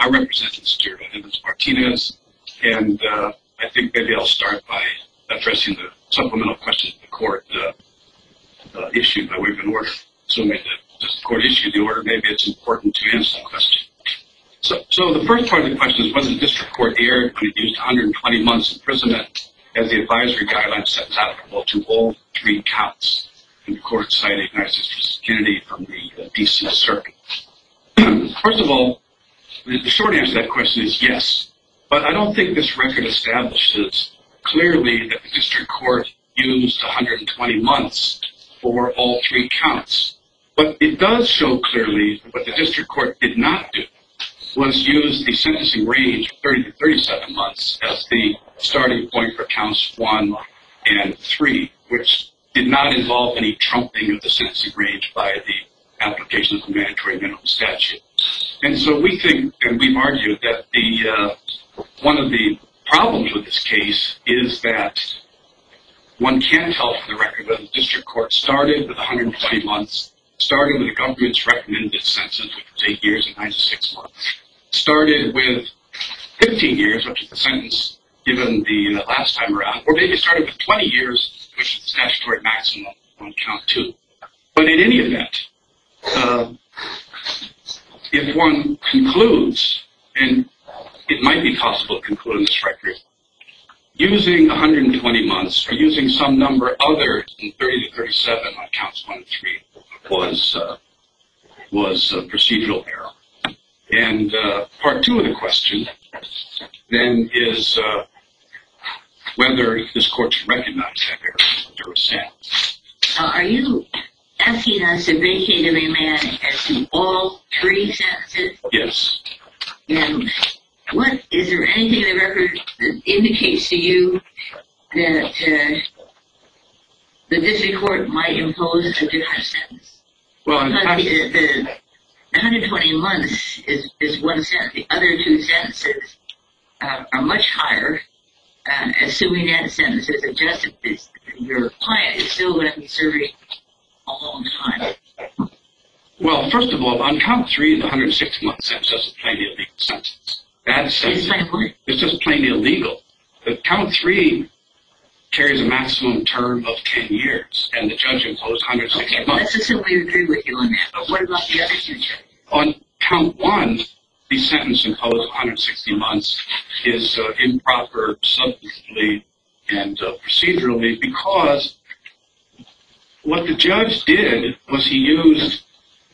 I represent Mr. Evans-Martinez, and I think maybe I'll start by addressing the supplemental questions the court issued by way of an order. Assuming that the court issued the order, maybe it's important to answer the question. So the first part of the question is whether the district court erred when it used 120 months imprisonment as the advisory guideline sentence applicable to all three counts. And the court cited United States v. Kennedy from the D.C. Circuit. First of all, the short answer to that question is yes. But I don't think this record establishes clearly that the district court used 120 months for all three counts. But it does show clearly that what the district court did not do was use the sentencing range of 30 to 37 months as the starting point for counts 1 and 3, which did not involve any trumping of the sentencing range by the application of the mandatory minimum statute. And so we think, and we've argued, that one of the problems with this case is that one can't tell from the record whether the district court started with 120 months, started with the government's recommended sentence, which was 8 years and 96 months, started with 15 years, which is the sentence given the last time around, or maybe started with 20 years, which is the statutory maximum on count 2. But in any event, if one concludes, and it might be possible to conclude in this record, using 120 months or using some number other than 30 to 37 on counts 1 and 3 was procedural error. And part 2 of the question then is whether this court should recognize that error under assent. Are you asking us to vacate and remand as to all three sentences? Yes. And is there anything in the record that indicates to you that the district court might impose a different sentence? Well, the 120 months is one sentence. The other two sentences are much higher. Assuming that sentence is adjusted, your client is still going to be serving a long time. Well, first of all, on count 3, the 106-month sentence is just a plain illegal sentence. That sentence is just plain illegal. The count 3 carries a maximum term of 10 years, and the judge imposed 160 months. Let's assume we agree with you on that. But what about the other two judges? On count 1, the sentence imposed 160 months is improper substantively and procedurally because what the judge did was he used,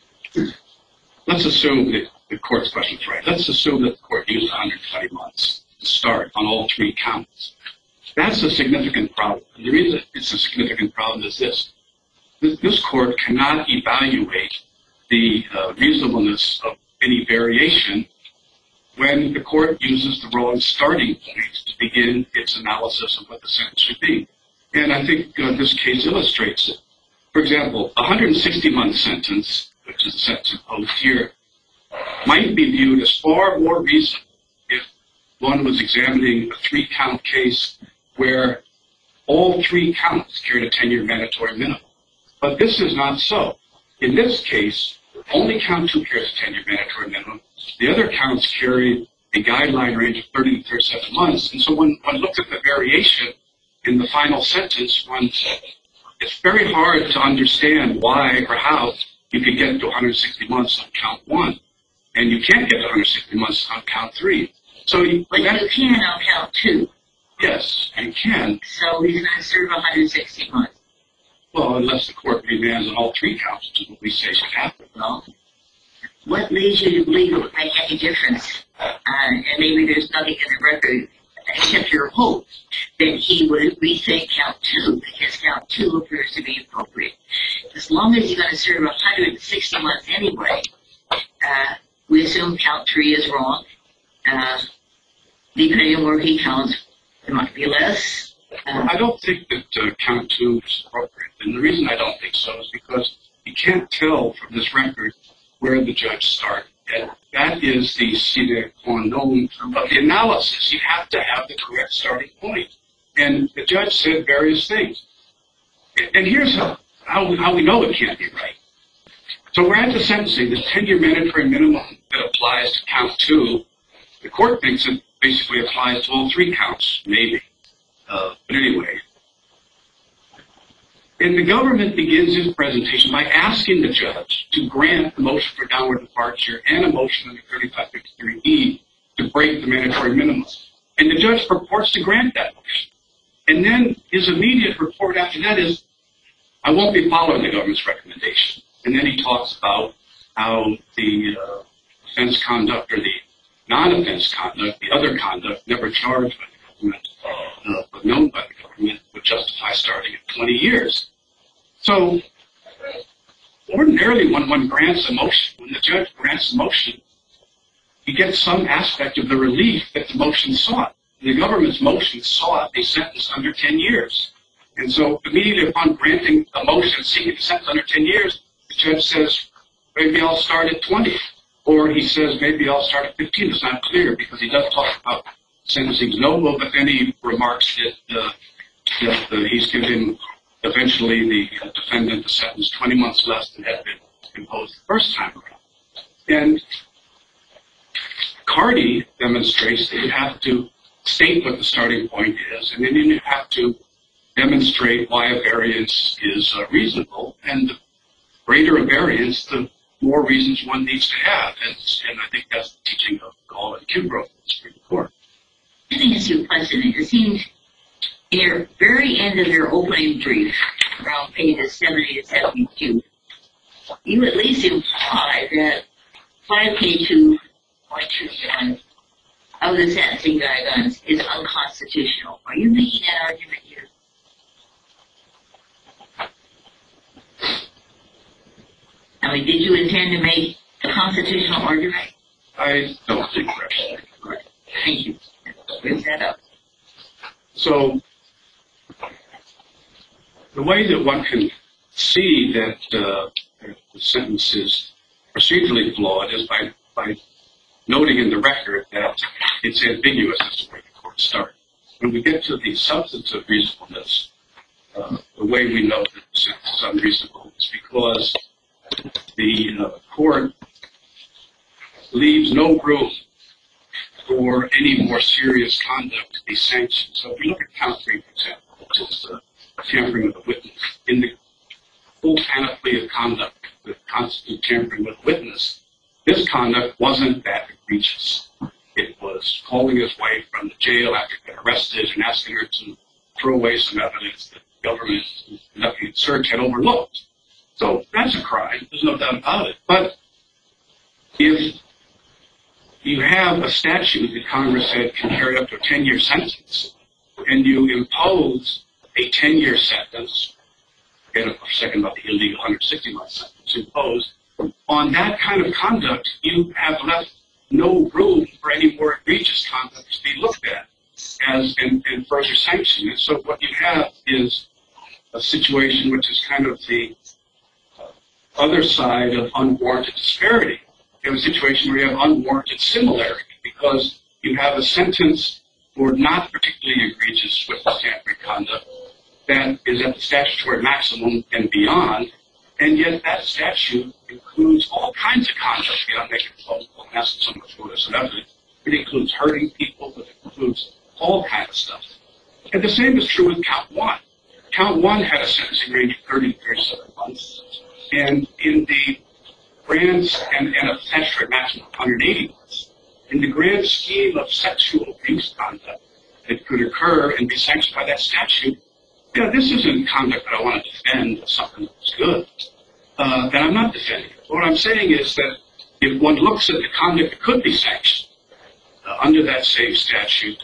let's assume that the court's question is right. Let's assume that the court used 120 months to start on all three counts. That's a significant problem. And the reason it's a significant problem is this. This court cannot evaluate the reasonableness of any variation when the court uses the wrong starting point to begin its analysis of what the sentence should be. And I think this case illustrates it. For example, a 160-month sentence, which is the sentence imposed here, might be viewed as far more reasonable if one was examining a 3-count case where all 3 counts carried a 10-year mandatory minimum. But this is not so. In this case, only count 2 carries a 10-year mandatory minimum. The other counts carry a guideline range of 30 to 37 months. And so when one looks at the variation in the final sentence, it's very hard to understand why or how you could get to 160 months on count 1, and you can't get to 160 months on count 3. So you can on count 2. Yes, you can. So he's going to serve 160 months. Well, unless the court remands on all 3 counts, which is what we say should happen. Well, what leads you to believe it would make any difference? And maybe there's nothing in the record except your hope that he would rethink count 2, because count 2 appears to be appropriate. As long as you're going to serve 160 months anyway, we assume count 3 is wrong. Depending on where he counts, it might be less. I don't think that count 2 is appropriate. And the reason I don't think so is because you can't tell from this record where the judge started. And that is the sine qua non of the analysis. You have to have the correct starting point. And the judge said various things. And here's how we know it can't be right. So we're at the sentencing. The 10-year mandatory minimum that applies to count 2 The court thinks it basically applies to all three counts, maybe. But anyway. And the government begins its presentation by asking the judge to grant the motion for downward departure and a motion under 3553E to break the mandatory minimum. And the judge purports to grant that motion. And then his immediate report after that is, I won't be following the government's recommendation. And then he talks about how the offense conduct or the non-offense conduct, the other conduct never charged by the government, but known by the government, would justify starting at 20 years. So ordinarily when one grants a motion, when the judge grants a motion, he gets some aspect of the relief that the motion sought. The government's motion sought a sentence under 10 years. And so immediately upon granting a motion seeking a sentence under 10 years, the judge says, maybe I'll start at 20. Or he says, maybe I'll start at 15. It's not clear because he does talk about sentencing no, but then he remarks that he's given eventually the defendant a sentence 20 months less than had been imposed the first time around. And Cardi demonstrates that you have to state what the starting point is, and then you have to demonstrate why a variance is reasonable. And the greater a variance, the more reasons one needs to have. And I think that's the teaching of Gall and Kimbrough in the Supreme Court. Let me ask you a question. It seems near the very end of your opening brief, around pages 70 to 72, you at least imply that 5K2.21 of the sentencing guidelines is unconstitutional. Are you making that argument here? I mean, did you intend to make a constitutional argument? I don't think that's correct. Thank you. Bring that up. So the way that one can see that the sentence is procedurally flawed is by noting in the record that it's ambiguous as to where the court started. When we get to the substance of reasonableness, the way we know that the sentence is unreasonable is because the court leaves no room for any more serious conduct to be sanctioned. So if we look at count 3, for example, which is tampering with a witness, in the full panoply of conduct that constitutes tampering with a witness, this conduct wasn't that egregious. It was calling his wife from the jail after getting arrested and asking her to throw away some evidence that the government conducting the search had overlooked. So that's a crime. There's no doubt about it. But if you have a statute that Congress said can carry up to a 10-year sentence, and you impose a 10-year sentence, forget for a second about the illegal 160-month sentence imposed, on that kind of conduct, you have left no room for any more egregious conduct to be looked at as in further sanction. And so what you have is a situation which is kind of the other side of unwarranted disparity. You have a situation where you have unwarranted similarity because you have a sentence for not particularly egregious witness tampering conduct that is at the statutory maximum and beyond, and yet that statute includes all kinds of conduct beyond making a phone call and asking someone to throw some evidence. It includes hurting people, but it includes all kinds of stuff. And the same is true with count 1. Count 1 had a sentencing range of 30 to 37 months, and in the grand and a statutory maximum of 180 months. In the grand scheme of sexual abuse conduct that could occur and be sanctioned by that statute, this isn't conduct that I want to defend as something that's good. And I'm not defending it. What I'm saying is that if one looks at the conduct that could be sanctioned under that same statute,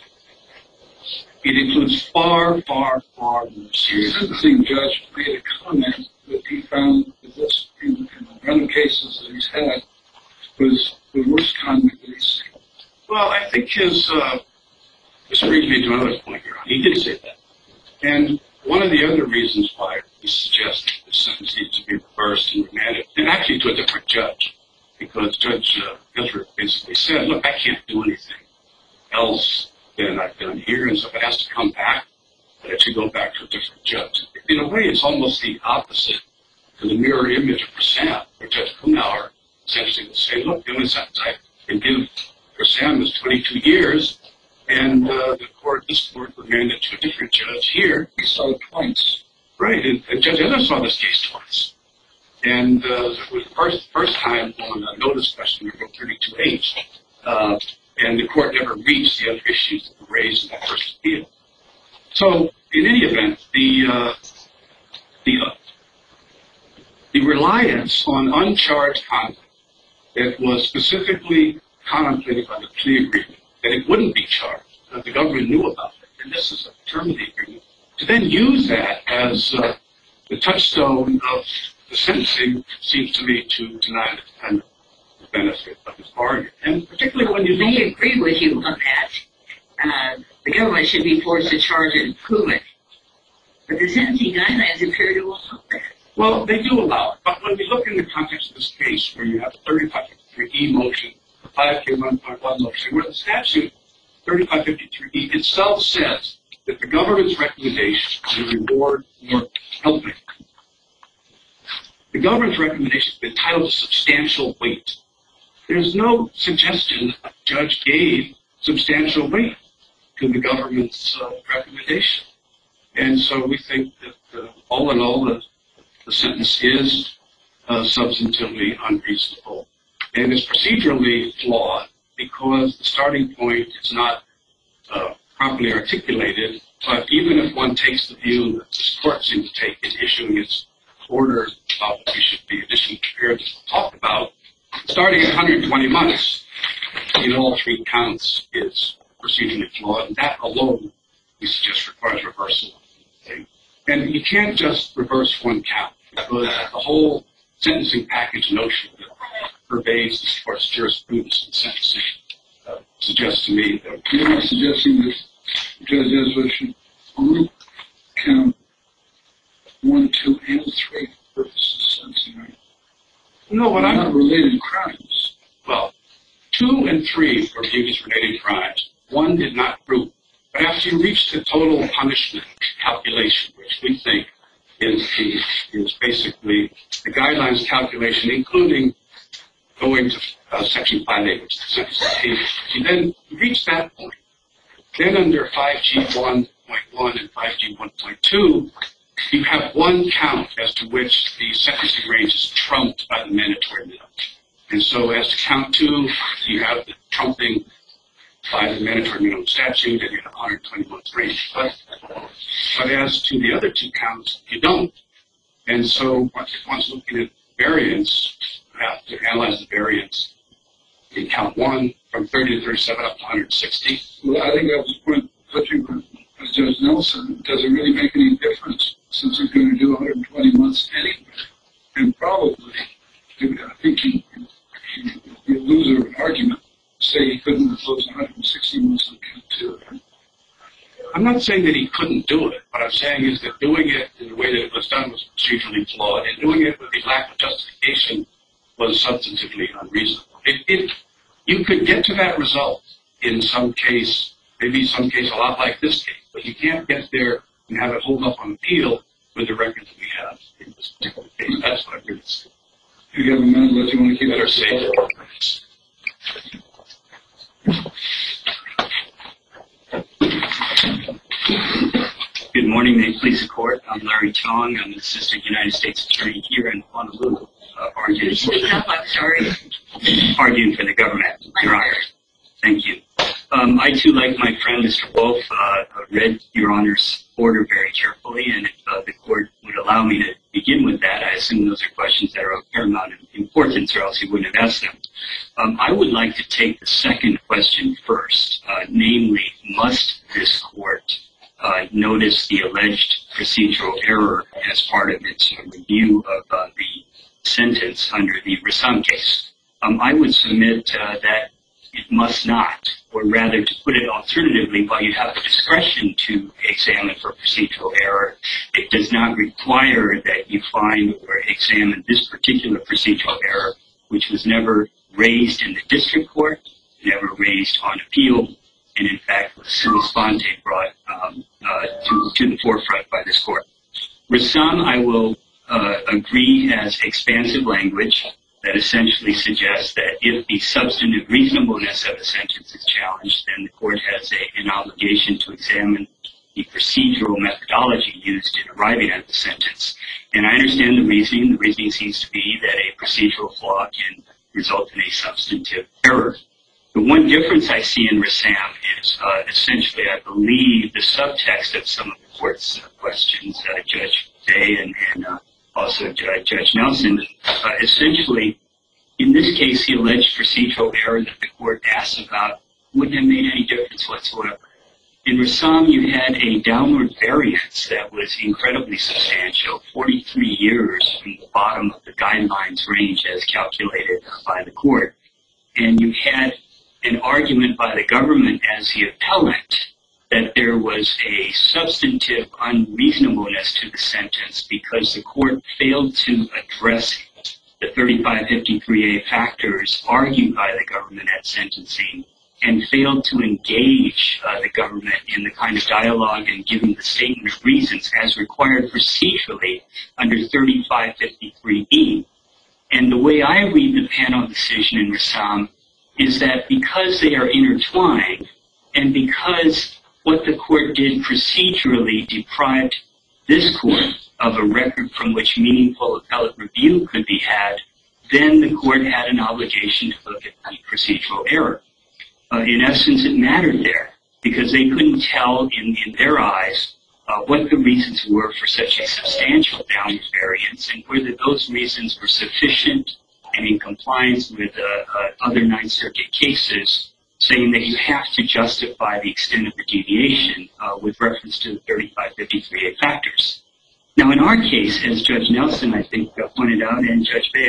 it includes far, far, far more serious. The sentencing judge made a comment that he found that this, in other cases that he's had, was the worst conduct that he's seen. Well, I think this brings me to another point here. He did say that. And one of the other reasons why he suggested the sentence needs to be reversed and remanded, and actually to a different judge, because Judge Ezra basically said, look, I can't do anything else than I've done here, and so if it has to come back, it should go back to a different judge. In a way, it's almost the opposite to the mirror image of Prasanth, where Judge Kuhnauer essentially would say, look, the only sentence I can give for Sam is 22 years, and this court remanded to a different judge here. He saw it twice. Right, and Judge Evans saw this case twice. And it was the first time on a notice question, Rule 32H, and the court never reached the other issues that were raised in that first appeal. So, in any event, the reliance on uncharged conduct that was specifically contemplated by the plea agreement, that it wouldn't be charged, that the government knew about it, and this is a term of the agreement, to then use that as the touchstone of the sentencing seems to me to deny the defendant the benefit of his bargain. And particularly when you may agree with you on that. The government should be forced to charge and prove it. But the sentencing guidelines appear to allow that. Well, they do allow it. But when we look in the context of this case, where you have a 3553E motion, a 5K1.1 motion, where the statute 3553E itself says that the government's recommendation is a reward for helping. The government's recommendation is entitled to substantial weight. There's no suggestion that the judge gave substantial weight to the government's recommendation. And so we think that all in all, the sentence is substantively unreasonable and is procedurally flawed because the starting point is not properly articulated. But even if one takes the view that this court seems to take in issuing its order about what we should be additionally prepared to talk about, starting at 120 months in all three counts is procedurally flawed, and that alone, we suggest, requires reversal. And you can't just reverse one count, because the whole sentencing package notion that pervades this court's jurisprudence and sentencing suggests to me that you're not suggesting that Judge Ezra should group count 1, 2, and 3 for purposes of sentencing, right? No, what not related crimes. Well, 2 and 3 were viewed as related crimes. 1 did not group. But after you reach the total punishment calculation, which we think is basically the guidelines calculation, including going to Section 5A, which is the sentence case, you reach that point. Then under 5G1.1 and 5G1.2, you have one count as to which the sentencing range is trumped by the mandatory minimum. And so as to count 2, you have the trumping by the mandatory minimum statute, and you have 120 months range. But as to the other 2 counts, you don't. And so if one's looking at variance, you have to analyze the variance in count 1 from 30 to 37 up to 160. Well, I think that was the point touching as Judge Nelson. Does it really make any difference since you're going to do 120 months anyway? And probably, I think you lose an argument. Say he couldn't impose 160 months on count 2. I'm not saying that he couldn't do it. What I'm saying is that doing it in the way that it was done was procedurally flawed, and doing it with the lack of justification was substantively unreasonable. You could get to that result in some case, maybe some case a lot like this case, but you can't get there and have it hold up on appeal with the record that we have in this particular case. That's what I really say. Do you have a minute left? You want to keep Better safe. Good morning, may it please the court. I'm Larry Chong. I'm an assistant United States attorney here in Honolulu, arguing for the government, Your Honor. Thank you. I too, like my friend Mr. Wolf, read Your Honor's order very carefully, and if the court would allow me to begin with that, I assume those are questions that are of paramount importance, or else he wouldn't have asked them. I would like to take the second question first, namely, must this court notice the alleged procedural error as part of its review of the sentence under the Rassam case? I would submit that it must not, or rather, to put it alternatively, while you have the discretion to examine for procedural error, it does not require that you find or examine this particular procedural error, which was never raised in the district court, never raised on appeal, and in fact was sua sponte brought to the forefront by this court. Rassam, I will agree, has expansive language that essentially suggests that if the substantive reasonableness of a sentence is challenged, then the court has an obligation to examine the procedural methodology used in arriving at the sentence. And I understand the reasoning. The reasoning seems to be that a procedural flaw can result in a substantive error. The one difference I see in Rassam is essentially, I believe, the subtext of some of the court's questions, Judge Day and also Judge Nelson. Essentially, in this case, the alleged procedural error that the court asked about wouldn't have made any difference whatsoever. In Rassam, you had a downward variance that was incredibly substantial, 43 years from the bottom of the guidelines range as calculated by the court. And you had an argument by the government as the appellant that there was a substantive unreasonableness to the sentence because the court failed to address the 3553A factors argued by the government at sentencing and failed to engage the government in the kind of dialogue and giving the statement of reasons as required procedurally under 3553E. And the way I read the panel decision in Rassam is that because they are intertwined and because what the court did procedurally deprived this court of a record from which meaningful appellate review could be had, then the court had an obligation to look at the procedural error. In essence, it mattered there because they couldn't tell in their eyes what the reasons were for such a substantial downward variance and whether those reasons were sufficient and in compliance with other Ninth Circuit cases saying that you have to justify the extent of the deviation with reference to the 3553A factors. Now, in our case, as Judge Nelson, I think, pointed out, and Judge Bea,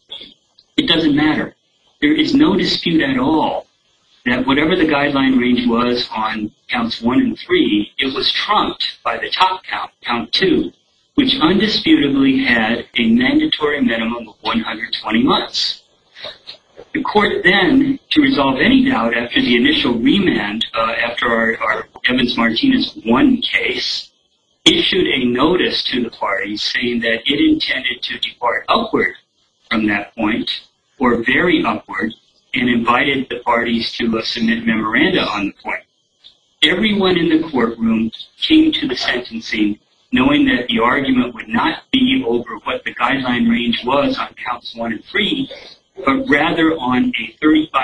it doesn't matter. There is no dispute at all that whatever the guideline range was on counts 1 and 3, it was trumped by the top count, count 2, which undisputably had a mandatory minimum of 120 months. The court then, to resolve any doubt after the initial remand, after our Evans-Martinez 1 case, issued a notice to the parties saying that it intended to depart upward from that point, or very upward, and invited the parties to submit memoranda on the point. Everyone in the courtroom came to the sentencing knowing that the argument would not be over what the guideline range was on counts 1 and 3, but rather on a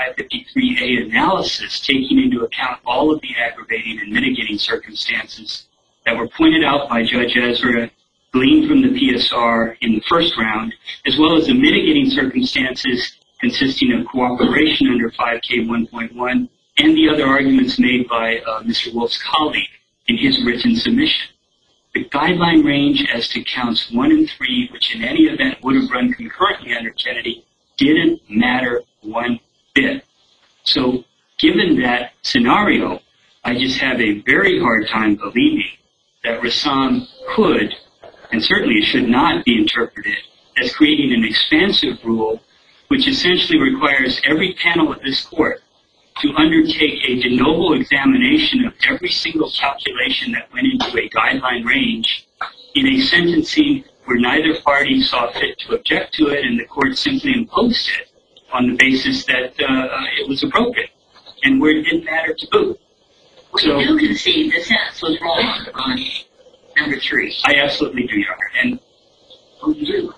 3553A analysis taking into account all of the aggravating and mitigating circumstances that were pointed out by Judge Ezra, gleaned from the PSR in the first round, as well as the mitigating circumstances consisting of cooperation under 5K 1.1 and the other arguments made by Mr. Wolf's colleague in his written submission. The guideline range as to counts 1 and 3, which in any event would have run concurrently under Kennedy, didn't matter one bit. So given that scenario, I just have a very hard time believing that Rassam could, and certainly should not be interpreted as creating an expansive rule which essentially requires every panel of this court to undertake a de novo examination of every single calculation that went into a guideline range in a sentencing where neither party saw fit to object to it and the court simply imposed it on the basis that it was appropriate and where it didn't matter to boot. Well, you do concede the sentence was wrong on number 3. I absolutely do, Your Honor. And you do.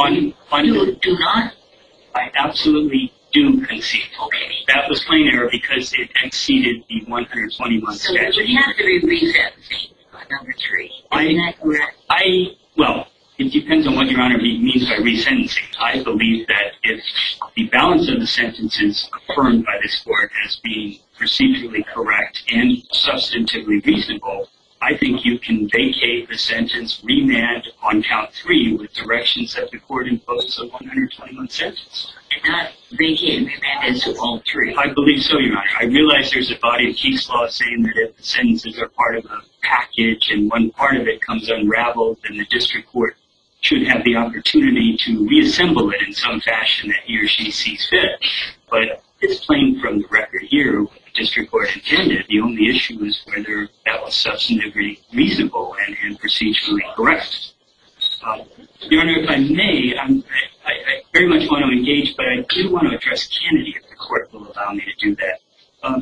You do not? I absolutely do concede. Okay. That was plain error because it exceeded the 120-month So statute. it would have to be resentencing on number 3. Isn't that correct? Well, it depends on what Your Honor means by resentencing. I believe that if the balance of the sentence is affirmed by this court as being procedurally correct and substantively reasonable, I think you can vacate the sentence, remand on count 3 with directions that the court imposes a 120-month sentence. And not vacate and remand as to all 3. I believe so, Your Honor. I realize there's a body of case law saying that if the sentences are part of a package and one part of it comes unraveled, then the district court should have the opportunity to reassemble it in some fashion that he or she sees fit. But it's plain from the record here what the district court intended. The only issue is whether that was substantively reasonable and procedurally correct. Your Honor, if I may, I very much want to engage, but I do want to address Kennedy if the court will allow me to do that.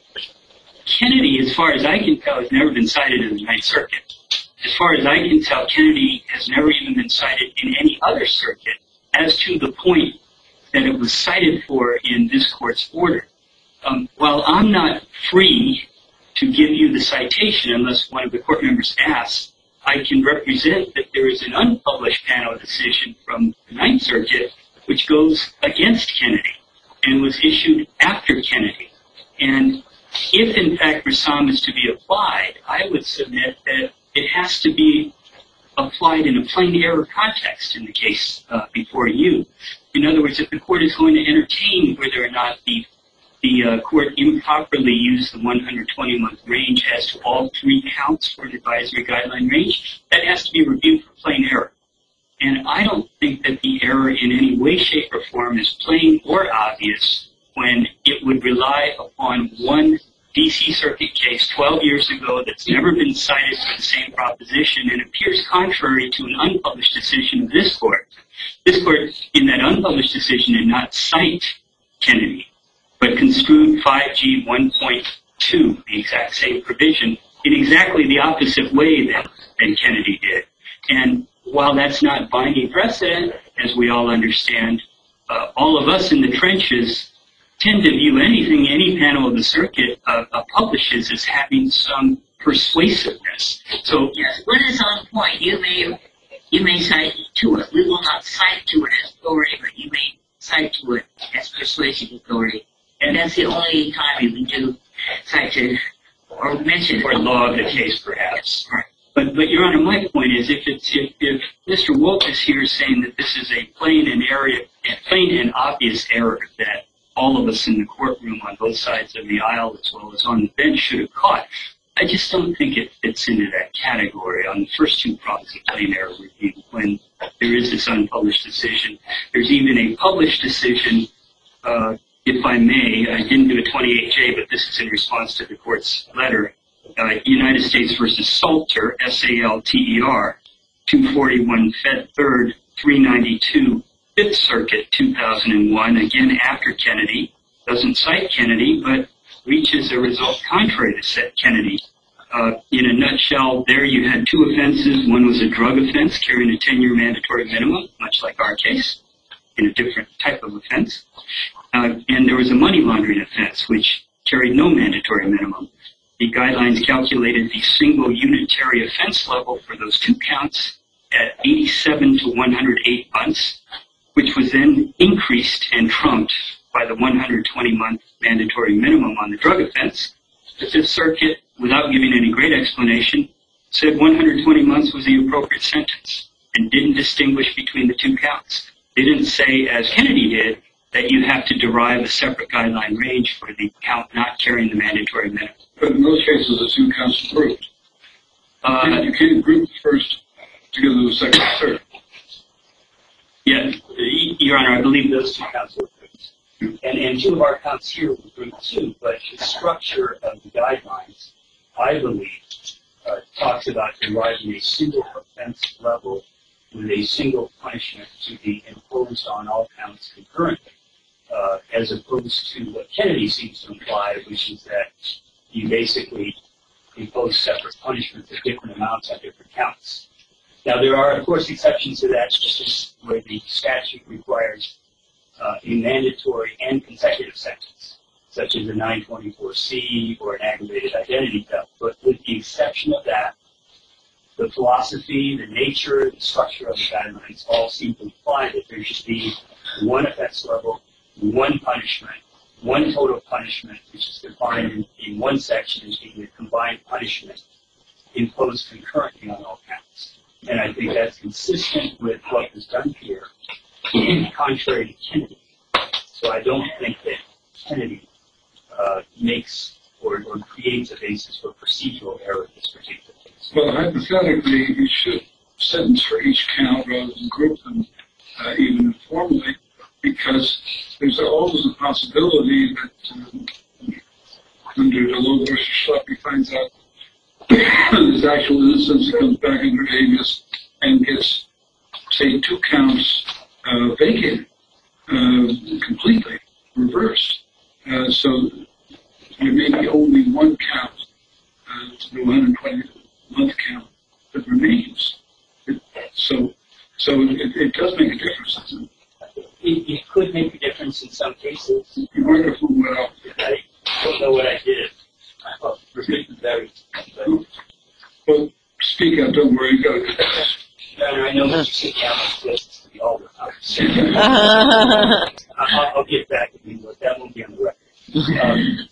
Kennedy, as far as I can tell, has never been cited in the Ninth Circuit. As far as I can tell, Kennedy has never even been cited in any other circuit as to the point that it was cited for in this court's order. While I'm not free to give you the citation unless one of the court members asks, I can represent that there is an unpublished panel decision from the Ninth Circuit which goes against Kennedy and was issued after Kennedy. And if, in fact, Rassam is to be applied, I would submit that it has to be applied in a plain error context in the case before you. In other words, if the court is going to entertain whether or not the court improperly used the 120-month range as to all three counts for an advisory guideline range, that has to be reviewed for plain error. And I don't think that the error in any way, shape, or form is plain or obvious when it would rely upon one D.C. Circuit case 12 years ago that's never been cited for the same proposition and appears contrary to an unpublished decision of this court. This court, in that unpublished decision, did not cite Kennedy, but construed 5G 1.2, the exact same provision, in exactly the opposite way than Kennedy did. And while that's not binding precedent, as we all understand, all of us in the trenches tend to view anything any panel of the circuit publishes as having some persuasiveness. So, yes, when it's on point, you may cite to it. We will not cite to it as authority, but you may cite to it as persuasive authority. And that's the only time we do cite to or mention or law of the case, perhaps. Right. But Your Honor, my point is, if Mr. Wolf is here saying that this is a plain and obvious error that all of us in the courtroom on both sides of the aisle as well as on the bench should have caught, I just don't think it fits into that category on the first two prongs of plain error review when there is this unpublished decision. There's even a published decision, if I may, I didn't do a 28J, but this is in response to the court's letter, United States versus Salter, S-A-L-T-E-R, 241 Fed 3rd, 392, 5th Circuit, 2001, again after Kennedy, doesn't cite Kennedy, but reaches a result contrary to Kennedy. In a nutshell, there you had two offenses. One was a drug offense carrying a 10-year mandatory minimum, much like our case, in a different type of offense. And there was a money laundering offense, which carried no mandatory minimum. The guidelines calculated the single unitary offense level for those two counts at 87 to 108 months, which was then increased and trumped by the 120-month mandatory minimum on the drug offense. The Fifth Circuit, without giving any great explanation, said 120 months was the appropriate sentence and didn't distinguish between the two counts. They didn't say, as Kennedy did, that you have to derive a separate guideline range for the count not carrying the mandatory minimum. But in those cases, the two counts are grouped. You can't group the first together with the second and third. Yeah, Your Honor, I believe those two counts were grouped. And two of our counts here were grouped too, but the structure of the guidelines, I believe, talks about deriving a single offense level with a single punishment to be imposed on all counts concurrently, as opposed to what Kennedy seems to imply, which is that you basically impose separate punishments at different amounts on different counts. Now, there are, of course, exceptions to that, just as where the statute requires a mandatory and consecutive sentence, such as a 924C or an aggravated identity theft. But with the exception of that, the philosophy, the nature, the structure of the guidelines all seem to imply that there should be one offense level, one punishment, one total punishment, which is defined in one section as being a combined punishment imposed concurrently on all counts. And I think that's consistent with what was done here, contrary to Kennedy. So I don't think that Kennedy makes or creates a basis for procedural error in this particular case. Well, hypothetically, you should sentence for each count rather than group them even informally, because there's always a possibility that under the low versus Schleppe finds out there's actual innocence, that comes back under habeas and gets say, 2 counts vacated, completely reversed. So there may be only 1 count, the 120-month count that remains. So it does make a difference, doesn't it? It could make a difference in some cases. Wonderful. Well, I don't know what I did. I'll repeat the very. well, speak out. Don't worry. Go. I know Mr. Sikiama's lists to be all the time. I'll get back to you, but that won't be on the record.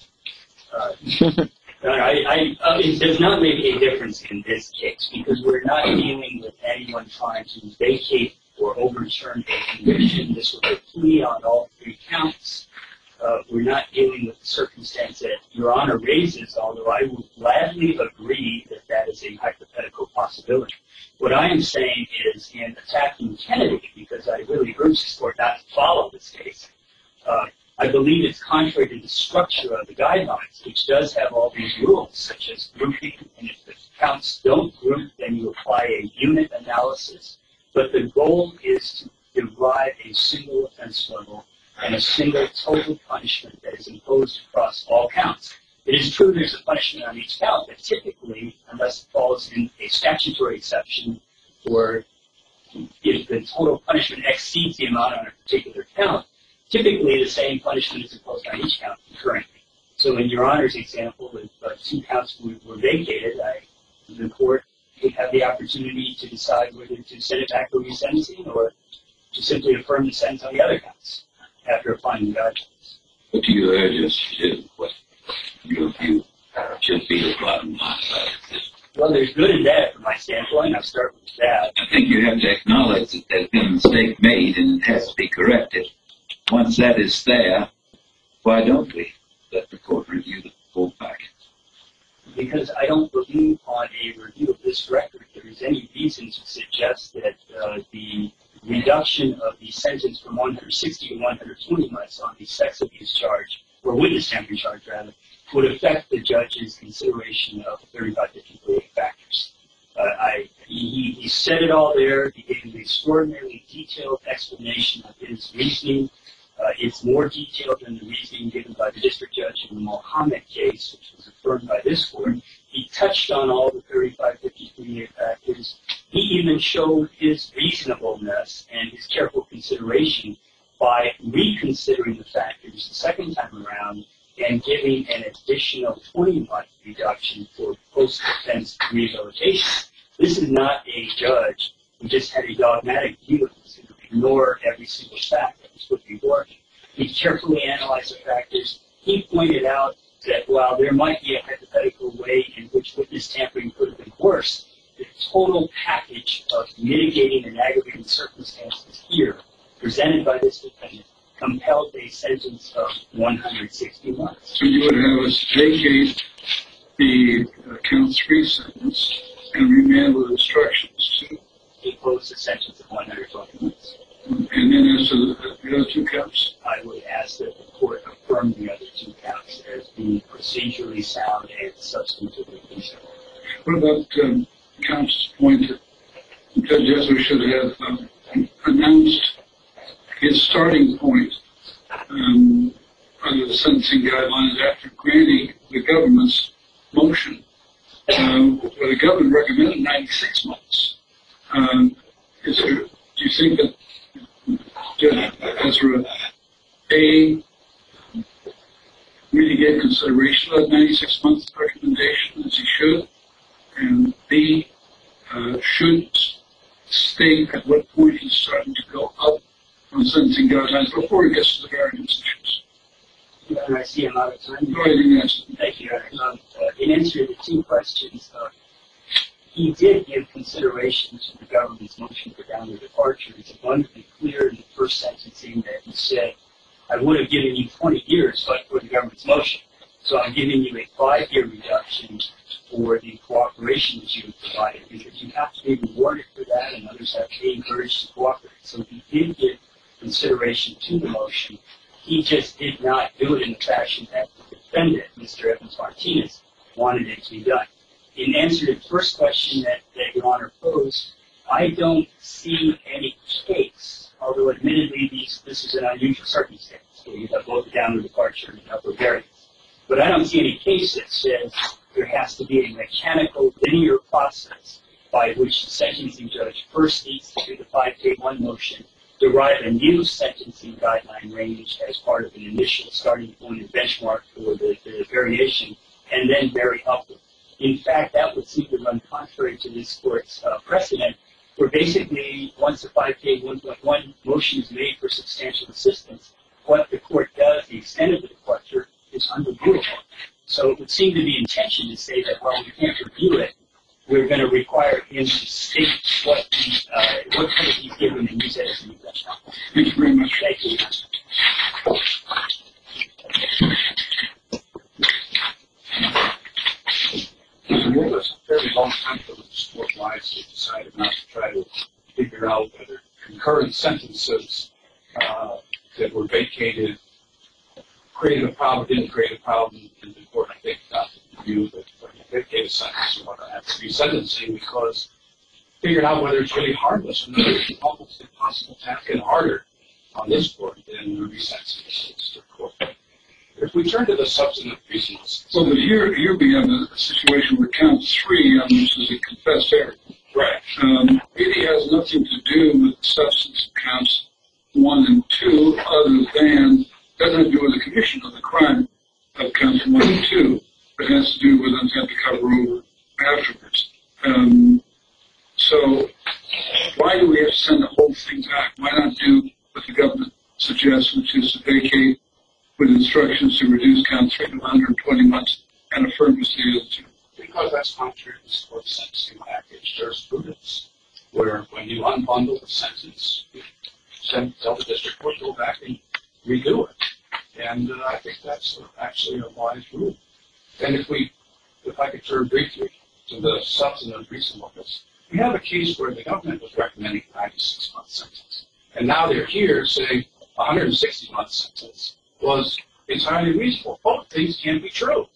It does not make a difference in this case because we're not dealing with anyone trying to vacate or overturn a conviction. This was a plea on all 3 counts. We're not dealing with the circumstance that Your Honor raises, although I will gladly agree that that is a hypothetical possibility. What I am saying is in attacking Kennedy, because I really urge this court not to follow this case, I believe it's contrary to the structure of the guidelines, which does have all these rules, such as grouping, and if the counts don't group, then you apply a unit analysis. But the goal is to derive a single offense level and a single total punishment that is imposed across all counts. It is true there's a punishment on each count, but typically, unless it falls in a statutory exception, or if the total punishment exceeds the amount on a particular count, typically the same punishment is imposed on each count concurrently. So in Your Honor's example, if 2 counts were vacated, the court would have the opportunity to decide whether to send it back for resentencing or to simply affirm the sentence on the other counts after applying the guidelines. What do you urge us to do? What your view should be the bottom line of this? Well, there's good and bad from my standpoint. I'll start with that. I think you have to acknowledge that there's been a mistake made and it has to be corrected. Once that is there, why don't we let the court review the full package? Because I don't believe on a review of this record there is any reason to suggest that the reduction of the sentence from 160 to 120 months on the sex abuse charge, or witness tampering charge rather, would affect the judge's consideration of 3553 factors. He said it all there. He gave an extraordinarily detailed explanation of his reasoning. It's more detailed than the reasoning given by the district judge in the Mohammed case, which was affirmed by this court. He touched on all the 3553 factors. He even showed his reasonableness and his careful consideration by reconsidering the factors the second time around and giving an additional 20-month reduction for post-offense rehabilitation. This is not a judge who just had a dogmatic view and was going to ignore every single fact that was put before him. He carefully analyzed the factors. He pointed out that while there might be a hypothetical way in which witness tampering could have been worse, the total package of mitigating and aggravating circumstances here presented by this defendant compelled a sentence of 160 months. So you would have us vacate the count 3 sentence and remand with instructions to impose a sentence of 120 months. And then as to the other 2 counts? I would ask that the court affirm the other 2 counts as being procedurally sound and substantively reasonable. What about counsel's point that Judge Ezra should have announced his starting point under the sentencing guidelines after granting the government's motion, where the government recommended 96 months? Do you think that Judge Ezra, A, really gave consideration of that 96-month recommendation as he should, and B, should state at what point he's starting to go up on sentencing guidelines before he gets to the variance issues? I see I'm out of time. Go ahead and answer. Thank you, Your Honor. In answer to the 2 questions, he did give consideration to the government's motion for downward departure. It's abundantly clear in the first sentencing that he said, I would have given you 20 years but for the government's motion. So I'm giving you a 5-year reduction for the cooperation that you have provided, because you have to be rewarded for that and others have to be encouraged to cooperate. So he did give consideration to the motion. He just did not do it in the fashion that the defendant, Mr. Evans-Martinez, wanted it to be done. In answer to the first question that Your Honor posed, I don't see any case, although admittedly this is an unusual circumstance, where you have both a downward departure and an upward variance. But I don't see any case that says there has to be a mechanical linear process by which the sentencing judge first needs to do the 5K1 motion, derive a new sentencing guideline range as part of an initial starting point and benchmark for the variation, and then vary upward. In fact, that would seem to run contrary to this court's precedent, where basically once the 5K 1.1 motion is made for substantial assistance, what the court does, the extent of the departure, is unreviewable. So it would seem to be intention to say that, well, we can't review it. We're going to require him to state what credit he's given and use that as an example. Thank you very much. Thank you. It was a fairly long time for the sport wisely decided not to try to figure out whether concurrent sentences that were vacated created a problem, didn't create a problem, and the court, I think, got the view that when you vacate a sentence, you want to have resentencing because figured out whether it's really harmless, and it's almost impossible to have it harder on this court than the resentencing district court. If we turn to the substantive reasons. Well, but here we have a situation where count 3, which is a confessed error. Right. Really has nothing to do with the substance of counts 1 and 2, other than, doesn't have to do with the commission of the crime of counts 1 and 2. It has to do with intent to cover over afterwards. So why do we have to send the whole thing back? Why not do what the government suggests, which is to vacate with instructions to reduce count 3 to 120 months and affirm the other 2? Because that's contrary to this court's sentencing package jurisprudence, where when you unbundle the sentence, you tell the district court to go back and redo it. And I think that's actually a wise rule. And if I could turn briefly to the substantive reasonableness, we have a case where the government was recommending a 96-month sentence. And now they're here saying a 160-month sentence was entirely reasonable. Both things can be true.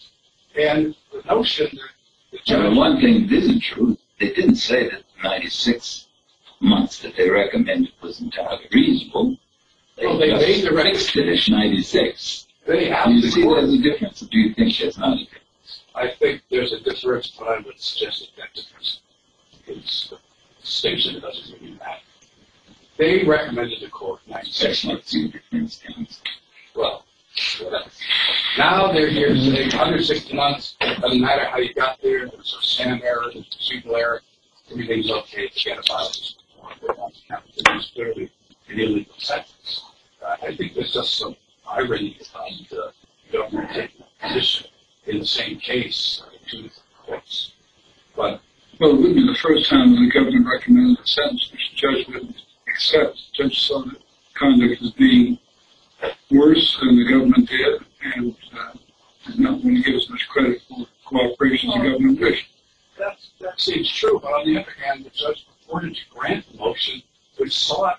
And the notion that the judge... Well, one thing that isn't true, they didn't say that 96 months that they recommended was entirely reasonable. They made the fixed it as 96. They have Do you the see court. there's a difference, or do you think there's not a difference? I think there's a difference, but I would suggest that difference is a distinction that doesn't really matter. They recommended the court 96 6 months. months difference counts. Well, whatever. Now they're here saying 160 months, doesn't matter how you got there, there's a SAM error, there's a procedural error, everything's okay, forget about it. It's clearly an illegal sentence. I think there's just some irony on the government taking a position in the same case to the courts. But Well, it wouldn't be the first time that the government recommended a sentence which the judge wouldn't accept. The judge saw the conduct as being worse than the government did, and did not want to give as much credit for cooperation as the government wished. that seems true, but on the other hand, the judge purported to grant the motion which sought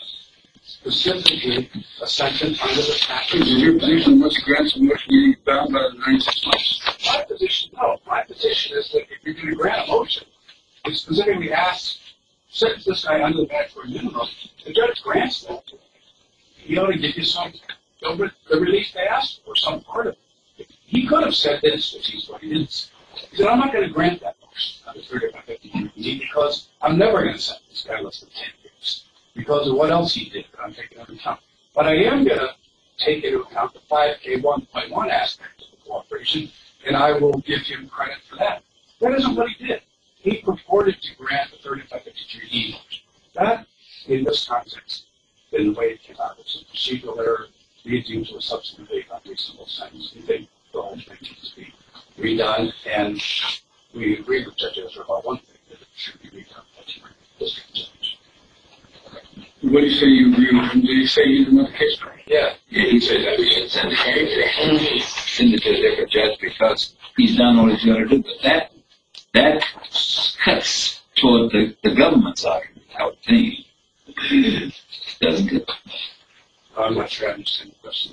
specifically a sentence under the package. Is your position once the grants a motion, you're bound by the 96 months? My position, no. My position is that if you're going to grant a motion, it specifically asks, sentence this guy under the mandatory minimum. The judge grants that. He ought to give you the relief they asked for, some part of it. He could have said this, which is what he didn't. He said, I'm not going to grant that motion under 3553 because I'm never going to sentence this guy less than 10 years because of what else he did that I'm taking into account. But I am going to take into account the 5K 1.1 aspect of the cooperation, and I will give him credit for that. That isn't what he did. He purported to grant the 3553E motion. That, in this context, in the way it came out, was a procedural error leading to a substantive unreasonable sentence. We think the whole thing needs to be redone, and we agree with Judge Ezra about one thing, that it should be redone by the district judge. What do you say you agree with him? Did he say he didn't want the case back? Yeah. Yeah, he said that we should send it to a different judge because he's done what he's got to do. But that cuts toward the government's argument, I would think. Doesn't it? I'm not sure I understand the question.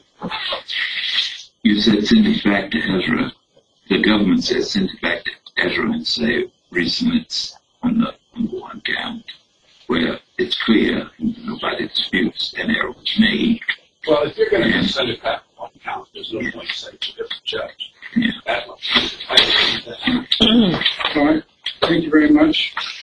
You said send it back to Ezra. The government says send it back to Ezra and say resubmits on the number one count. where it's clear, nobody disputes an error was made. Well, if you're going to send it back on count, there's no point saying to a different judge. Yeah. That much. I agree with that. All right, thank you very much.